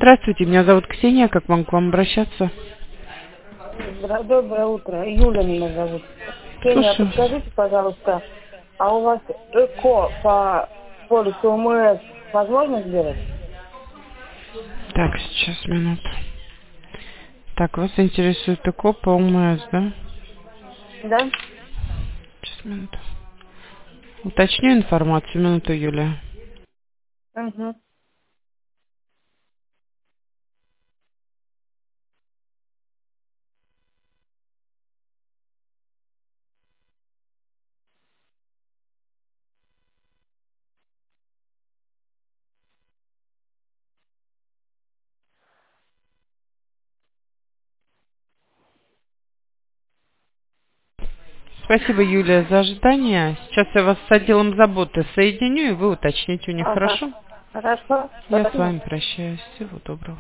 Здравствуйте, меня зовут Ксения, как могу к вам обращаться? Доброе утро. Юля меня зовут. Ксения, Слушаю. подскажите, пожалуйста, а у вас ЭКО по полису ОМС возможно сделать? Так, сейчас, минуту. Так, вас интересует ЭКО по ОМС, да? Да? Сейчас, минуту. Уточню информацию, минуту, Юлия. Угу. Спасибо, Юлия, за ожидание. Сейчас я вас с отделом заботы соединю, и вы уточните у них, Ага. хорошо? Хорошо. Я с Спасибо. вами прощаюсь. Всего доброго.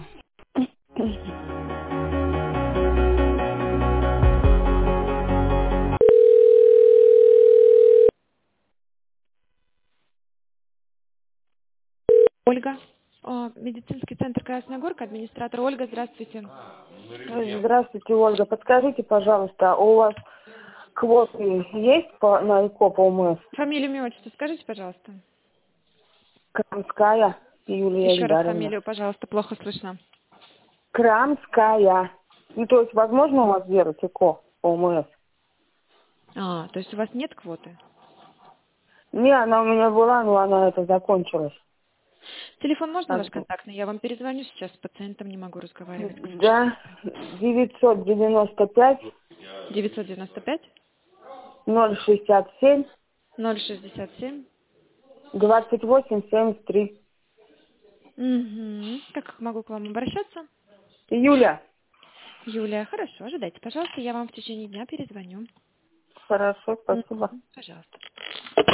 Ольга. Медицинский центр Красная Горка, администратор Ольга, здравствуйте. Здравствуйте, Ольга. Подскажите, пожалуйста, а у вас квоты есть на ЭКО по ОМС? Фамилию, имя, отчество скажите, пожалуйста. Крамская Юлия Еще раз Ильдаровна. фамилию, пожалуйста, плохо слышно. Крамская. Ну, то есть, возможно у вас сделать ЭКО по ОМС? То есть у вас нет квоты? Не, она у меня была, но она это закончилась. Телефон можно А, ваш контактный? Я вам перезвоню сейчас, с пациентом не могу разговаривать, к Да, сожалению. 995 995 067 067. 2873. Угу. Как могу к вам обращаться? Юля. Юлия, хорошо, ожидайте, пожалуйста, я вам в течение дня перезвоню. Хорошо, спасибо. Пожалуйста.